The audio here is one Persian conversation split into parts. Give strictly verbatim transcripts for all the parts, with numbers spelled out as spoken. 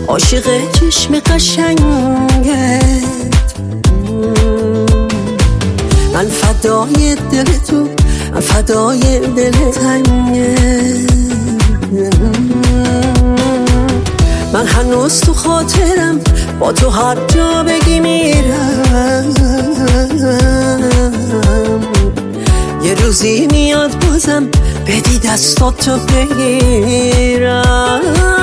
عاشق چشم قشنگت، من فدای دل تو، من فدای دل تنگت. من هنوز تو خاطرم، با تو هر جا بگی میرم. یه روزی میاد بازم بدی دستاتو بگیرم.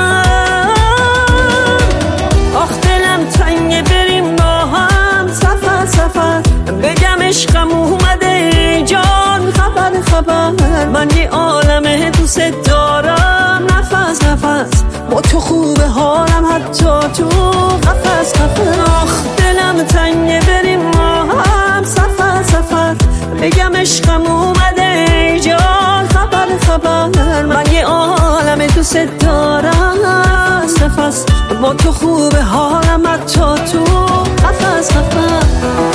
آخ دلم تنگه بریم با هم سفر سفر، بگم عشقم اومده جان خبر خبر. من یه عالمه دوست دارم نفس نفس، با تو خوبه حالم حتی تو قفس قفس. آخ دلم تنگه بریم با هم سفر سفر، بگم عشقم اومده جان خبر خبر. من یه عالم دوست دارم نفس نفس، با تو خوبه حالم حتی تو قفس قفس.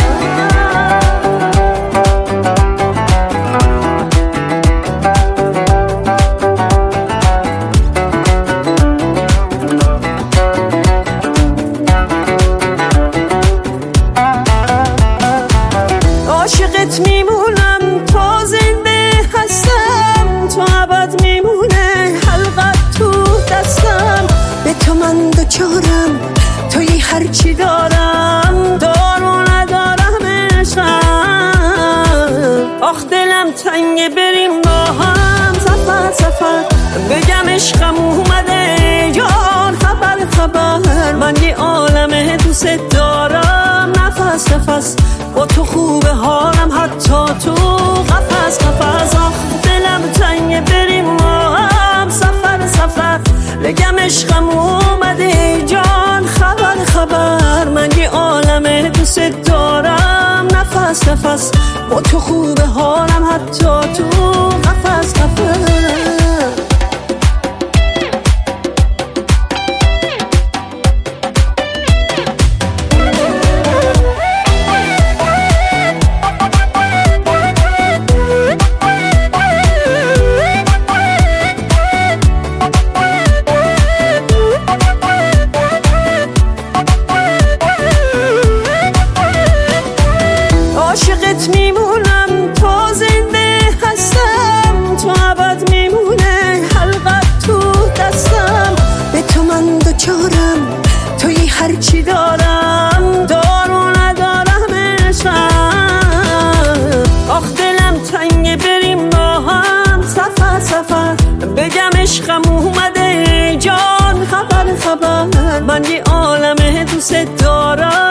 عاشقت میمونم تا زنده هستم، تو ابد میمونه حلقت تو دستم. به تو من دوچارم، توی هرچی دارم، دارو ندارم عشقم. آخ دلم تنگه بریم با هم سفر سفر، بگم عشقم اومده جان خبر خبر. من یه عالمه دوست دارم نفس نفس، با تو خوبه حالم حتی تو قفس قفس. آخ دلم تنگه بریم با هم سفر سفر، بگم عشقم اومده جان خبر خبر. من یه عالمه دوست دارم نفس نفس، با تو خوبه حالم حتی تو قفس قفس. عاشقت میمونم تا زنده هستم، تو ابد میمونه حلقت تو دستم. به تو من دوچارم، توی هرچی دارم، دارو ندارم عشقم. آخ دلم تنگه بریم با هم سفر سفر، بگم عشقم اومده جان خبر خبر. من یه عالمه دوست دارم